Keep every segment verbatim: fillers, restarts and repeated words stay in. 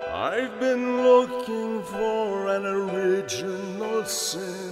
I've been looking for an original sin,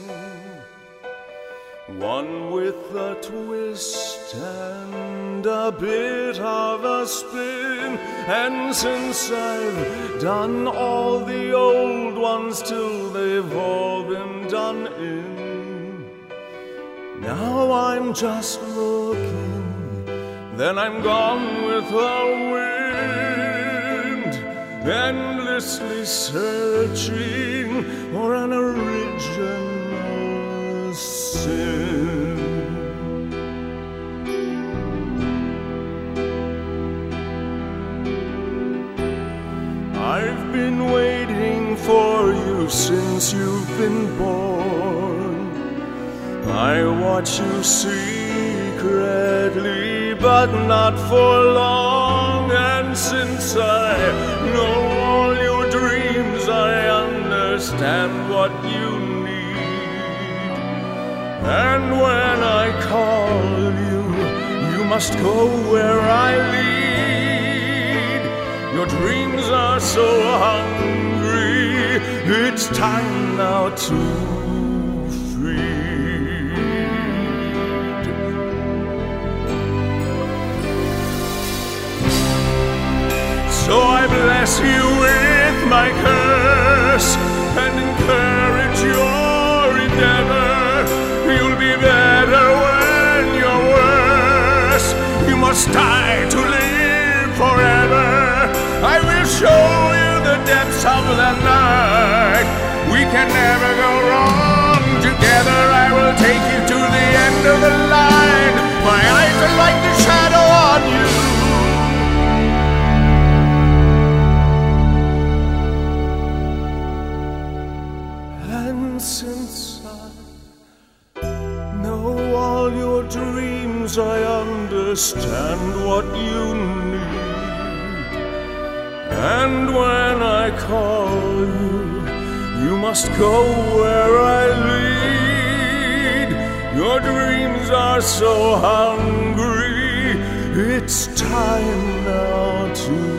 one with a twist and a bit of a spin. And since I've done all the old ones till they've all been done in, now I'm just looking, then I'm gone with the wind, endlessly searching for an original sin. I've been waiting for you since you've been born. I watch you secretly, but not for long. And since I know all your dreams, I understand what you need. And when I call you, you must go where I lead. Your dreams are so hungry, it's time now to feed. So I bless you with my curse and encourage your endeavor. You'll be better when you're worse. You must die to live forever. I will show you the depths of the night. We can never go wrong together. I will take you to the end of the line. My eyes are like the shadow on you. And since I know all your dreams, I understand what you need. And when I call you, you must go where I lead. Your dreams are so hungry, it's time now to